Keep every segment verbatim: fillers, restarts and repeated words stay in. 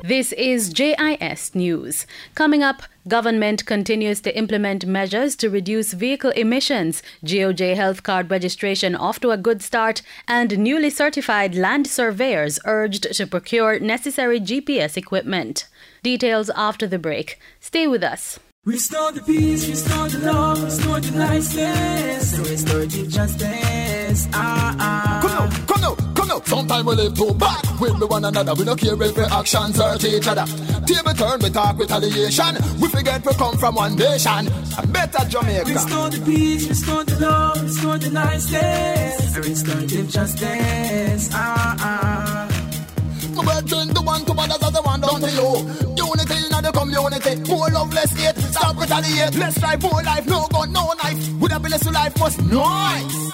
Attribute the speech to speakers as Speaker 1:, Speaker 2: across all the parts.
Speaker 1: This is J I S News. Coming up, government continues to implement measures to reduce vehicle emissions, G O J health card registration off to a good start, and newly certified land surveyors urged to procure necessary G P S equipment. Details after the break. Stay with us.
Speaker 2: Restore the peace, restore the love, restore the niceness, restore the justice. Ah, ah.
Speaker 3: Come now, come now, come now. Sometimes we live too bad with one another. We don't care if our actions hurt each other. Table turn, we talk retaliation. We forget we come from one nation. A better Jamaica.
Speaker 2: Restore the peace, restore the love, restore the niceness, restore the justice. Ah, ah.
Speaker 3: My brethren, the one to others as the one down to you. Unity in the community. More love, less hate. Stop retaliate. Let's strive for life. No gun, no knife. With a blessed life must noise.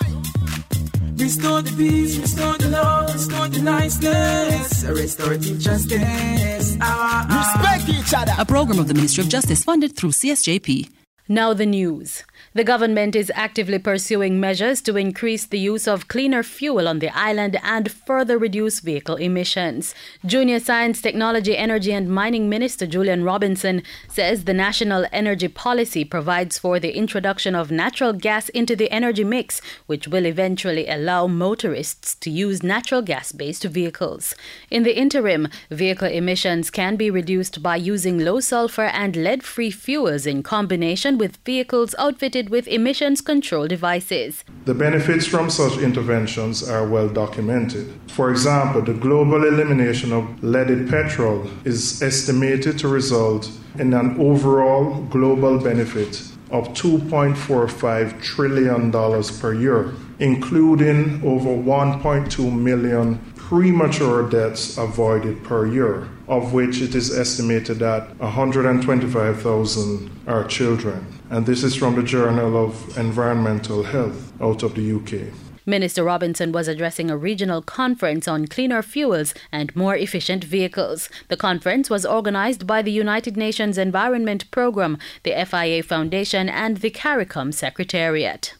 Speaker 2: Restore the peace, restore the love, restore the niceness, restore the justice. Ah,
Speaker 3: ah. Respect each other.
Speaker 4: A program of the Ministry of Justice funded through C S J P.
Speaker 1: Now the news. The government is actively pursuing measures to increase the use of cleaner fuel on the island and further reduce vehicle emissions. Junior Science, Technology, Energy and Mining Minister Julian Robinson says the national energy policy provides for the introduction of natural gas into the energy mix, which will eventually allow motorists to use natural gas-based vehicles. In the interim, vehicle emissions can be reduced by using low sulfur and lead-free fuels in combination with vehicles outfitted with emissions control devices.
Speaker 5: The benefits from such interventions are well documented. For example, the global elimination of leaded petrol is estimated to result in an overall global benefit of two point four five trillion dollars per year, including over one point two million premature deaths avoided per year, of which it is estimated that one hundred twenty-five thousand are children. And this is from the Journal of Environmental Health out of the U K.
Speaker 1: Minister Robinson was addressing a regional conference on cleaner fuels and more efficient vehicles. The conference was organized by the United Nations Environment Programme, the F I A Foundation and the CARICOM Secretariat.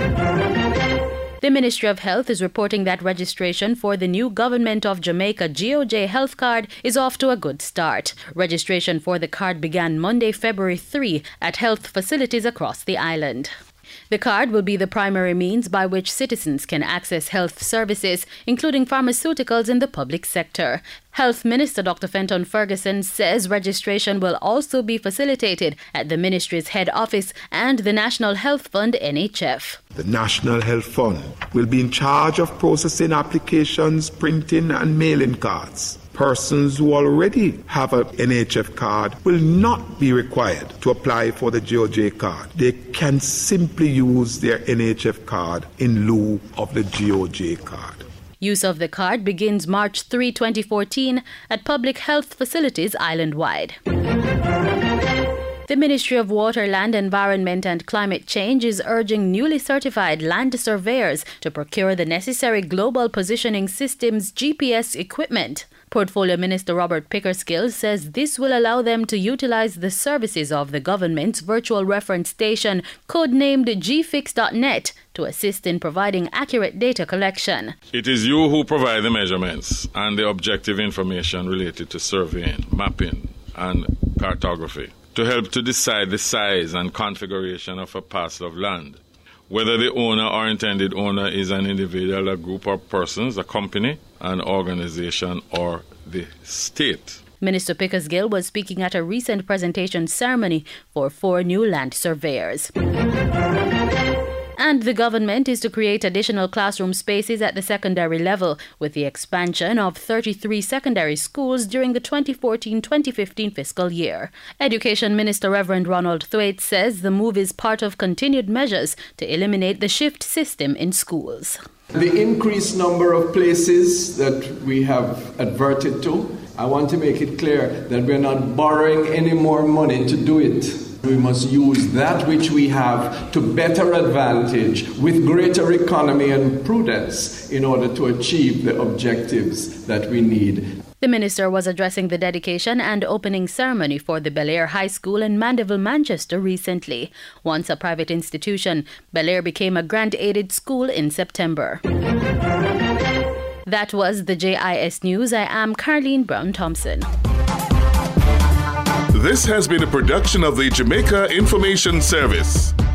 Speaker 1: The Ministry of Health is reporting that registration for the new Government of Jamaica G O J health card is off to a good start. Registration for the card began Monday, February third at health facilities across the island. The card will be the primary means by which citizens can access health services, including pharmaceuticals in the public sector. Health Minister Doctor Fenton Ferguson says registration will also be facilitated at the ministry's head office and the National Health Fund N H F.
Speaker 6: The National Health Fund will be in charge of processing applications, printing and mailing cards. Persons who already have an N H F card will not be required to apply for the G O J card. They can simply use their N H F card in lieu of the G O J card.
Speaker 1: Use of the card begins March third, twenty fourteen at public health facilities island-wide. The Ministry of Water, Land, Environment and Climate Change is urging newly certified land surveyors to procure the necessary Global Positioning Systems G P S equipment. Portfolio Minister Robert Pickersgill says this will allow them to utilize the services of the government's virtual reference station, codenamed G fix dot net, to assist in providing accurate data collection.
Speaker 7: It is you who provide the measurements and the objective information related to surveying, mapping and cartography to help to decide the size and configuration of a parcel of land. Whether the owner or intended owner is an individual, a group of persons, a company, an organization, or the state.
Speaker 1: Minister Pickersgill was speaking at a recent presentation ceremony for four new land surveyors. And the government is to create additional classroom spaces at the secondary level with the expansion of thirty-three secondary schools during the twenty fourteen twenty fifteen fiscal year. Education Minister Reverend Ronald Thwaite says the move is part of continued measures to eliminate the shift system in schools.
Speaker 8: The increased number of places that we have adverted to, I want to make it clear that we're not borrowing any more money to do it. We must use that which we have to better advantage with greater economy and prudence in order to achieve the objectives that we need.
Speaker 1: The minister was addressing the dedication and opening ceremony for the Bel-Air High School in Mandeville, Manchester recently. Once a private institution, Bel-Air became a grant-aided school in September. That was the J I S News. I am Caroline Brown-Thompson.
Speaker 9: This has been a production of the Jamaica Information Service.